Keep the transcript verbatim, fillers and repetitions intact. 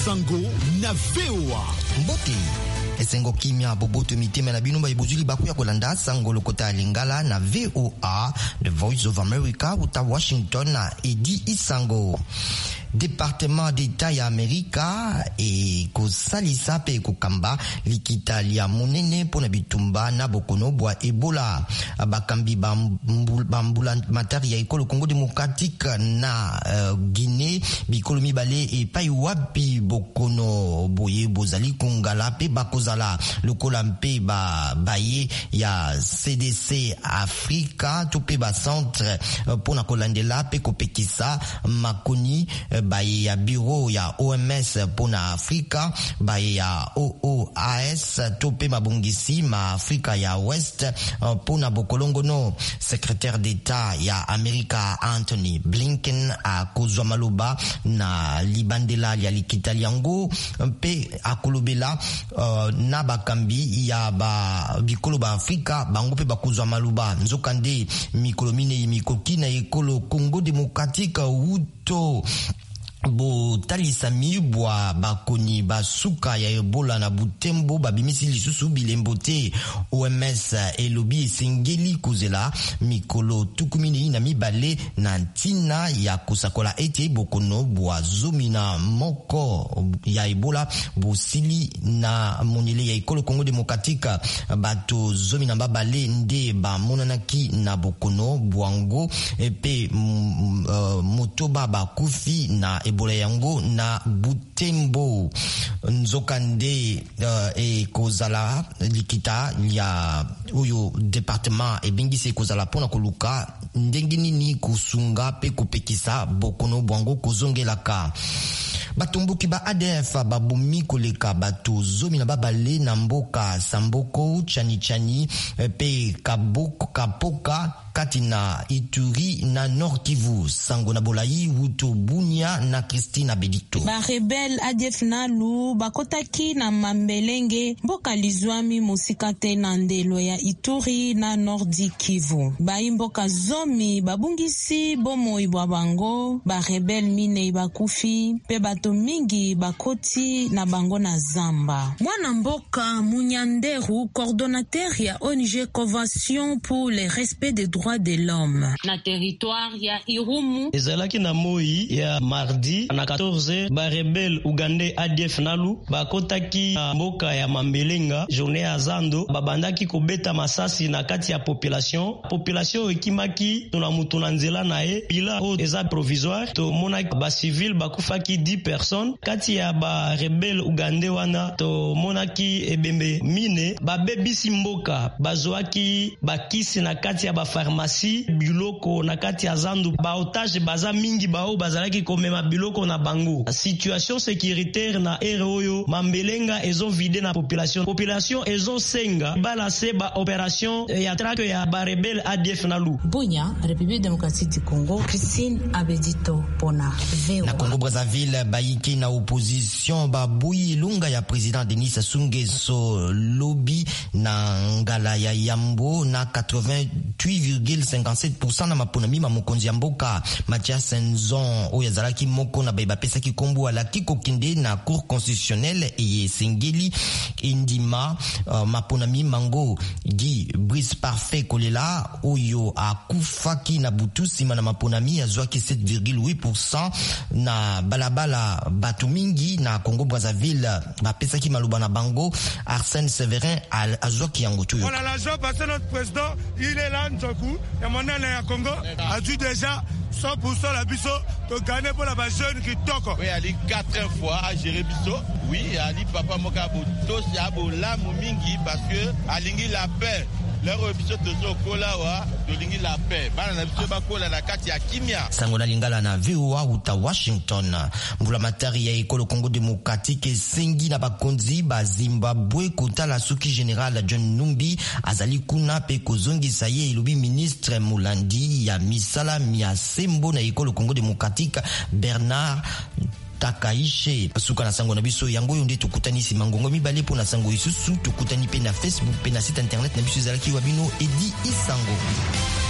Sango na V O A. Mbote esengo kimia boboto mitema na binumba ibuzuli bakuya kolanda sango lokota lingala na V O A, The Voice of America, uta Washington na Edi Isango. Département d'État ya Amerika e kosalisa pe kokamba likita lia monene pona bitumba na bokono bwa Ebola. Bakambi bambula matari ya ekolo Congo Démocratique na uh, Guinée bikolo mibale e pai wapi bokono boye bozali kongala pe bakozala lokola mpe ba baye ya C D C Afrika to pe ba centre uh, pona kolandela pe kopekisa makoni uh, baye ya bureau ya O M S pona Afrika, baye ya O O A S tope mabungisi ma Afrika ya West pona bokolongo no. Secrétaire d'État ya Amerika Anthony Blinken a kozwa maloba na libandela ya likita liango mpe akolobela uh, na bakambi ya ba bikolo ba Afrika bango pe bakozwa maloba nzokande mikolo mine mikoki na ekolo Congo Démocratique uto bo talisa mibwa bakoni basuka ya Ebola na Butembo babimisi lisusu bilembote. O M S elobi esengeli kozela mikolo tukumini na mibale na ntina ya kosakola ete bokono bwa zomi na moko ya Ebola bosili na monele ya ekolo Congo Démocratique. Bato zomi na babale nde bamonanaki na bokono bwango epe mm, uh, motoba bakufi na Ebola yango na Butembo. Nzokande uh, e kozala likita ya uyo département e bingisi kozala pona koluka ndenge nini kusunga pe kupekisa bokono bwango kozongelaka. Batumbuki ba A D F babumi koleka bato zomi na babale na mboka Samboko, Chani Chani pe Kaboko Kapoka katina Ituri na Nord Kivu. Sango na Bolai Wuto Bunia na Christina Bedito. Ba rebel A D F nalu bakotaki na Mambelenge mboka Lizwami musikate na ndelo ya Ituri na Nord Kivu. Ba imboka zomi babungisi bomo ibwa bango, ba rebel mine bakufi pe bato mingi bakoti na bango na zamba. Mwana mboka Munyanderu, coordonnateur ya O N G Convention pour le respect des droits de l'homme na territoire ya Irumu ezalaki na moi ya mardi na quatorze ba rebel ugandais A D F nalu bakotaki na mboka ya Mambelenga journée ya zando babandaki kobeta masasi na kati ya population population ekimaki tona mutu na nzela na ye bila o eza provisoire to monaki ba civil bakufaki dix personnes kati ya ba rebel ugandais wana to monaki ebembe mine babebisi mboka bazwaki bakisi na kati ya ba pharmacie biloko na kati ya zandu ba otage baza mingi bao bazalaki komema biloko na bango. Situation sécuritaire na ere oyo Mambelenga ezo vide na population population ezo senga balase ba opération ya traque ya ba rebel A D F nalu. Bunya, République démocratique du Congo, Christine Abedito pona V O A. Na Congo Brazzaville baiki na opposition babuyi lunga ya président Denis Sassou Nguesso lobby na ngala ya Yambo na quatre-vingt-huit virgule cinquante-sept pour cent na maponami ma mokonzi ya mboka Mathias Nzon oyo azalaki moko na beba pesa kikombo alaki kokende na cour constitutionnelle e sengeli indima uh, maponami mango Guy Brice Parfait kolela oyo akufaki na butu sima na maponami azwaki sept virgule huit pour cent na balabala batu mingi na Congo Brazzaville bapesaki maluba na bango. Arsène Séverin azwaki yango tuyo. On a la joie parce que notre président il est là Njoku et mon année à Congo a dû déjà cent pour cent la biso to gagner pour la jeune qui toque. Oui, Ali quatre fois à gérer biso. Oui, Ali papa Mokabo tos ya bola mingi parce que alingi la paix. Leur biso tozo kola wa dolingi la paix. Bana na biso bakola na kati ya kimia. Sango na lingala na V O A uta Washington. Mbula matari ya ekolo Congo Démocratique sengi na bakonzi ba Zimbabwe kota la suki général John Numbi azali kuna pe kozongisa ye ilobi ministre Mulandi ya misala mia sembo na ekolo Congo Démocratique Bernard Takaishe. Suka na sango na biso yango yonde tukutanisi mangongo mibale po na sango isusu tukutani pe na Facebook pe na site internet na biso zalaki wabino Edi Isango.